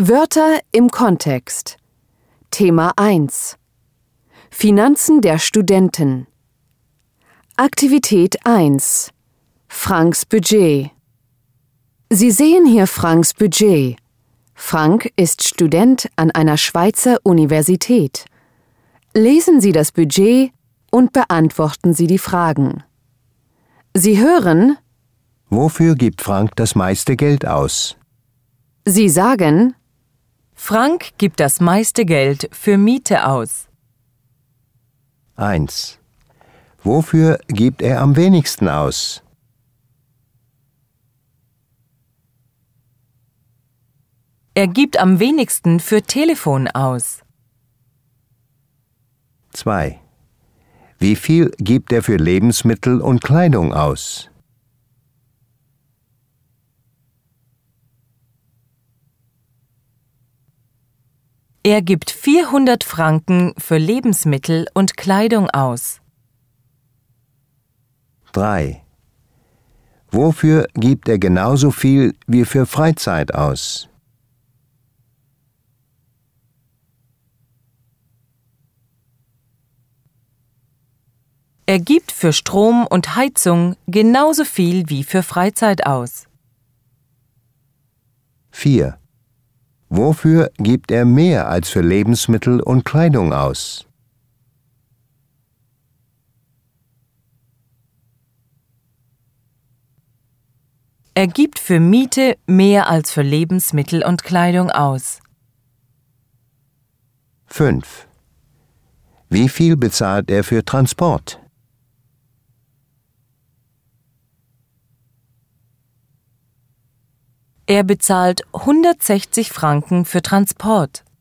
Wörter im Kontext. Thema 1. Finanzen der Studenten. Aktivität 1. Franks Budget. Sie sehen hier Franks Budget. Frank ist Student an einer Schweizer Universität. Lesen Sie das Budget und beantworten Sie die Fragen. Sie hören: Wofür gibt Frank das meiste Geld aus? Sie sagen: Frank gibt das meiste Geld für Miete aus. 1. Wofür gibt er am wenigsten aus? Er gibt am wenigsten für Telefon aus. 2. Wie viel gibt er für Lebensmittel und Kleidung aus? Er gibt 400 Franken für Lebensmittel und Kleidung aus. 3. Wofür gibt er genauso viel wie für Freizeit aus? Er gibt für Strom und Heizung genauso viel wie für Freizeit aus. 4. Wofür gibt er mehr als für Lebensmittel und Kleidung aus? Er gibt für Miete mehr als für Lebensmittel und Kleidung aus. 5. Wie viel bezahlt er für Transport? Er bezahlt 160 Franken für Transport.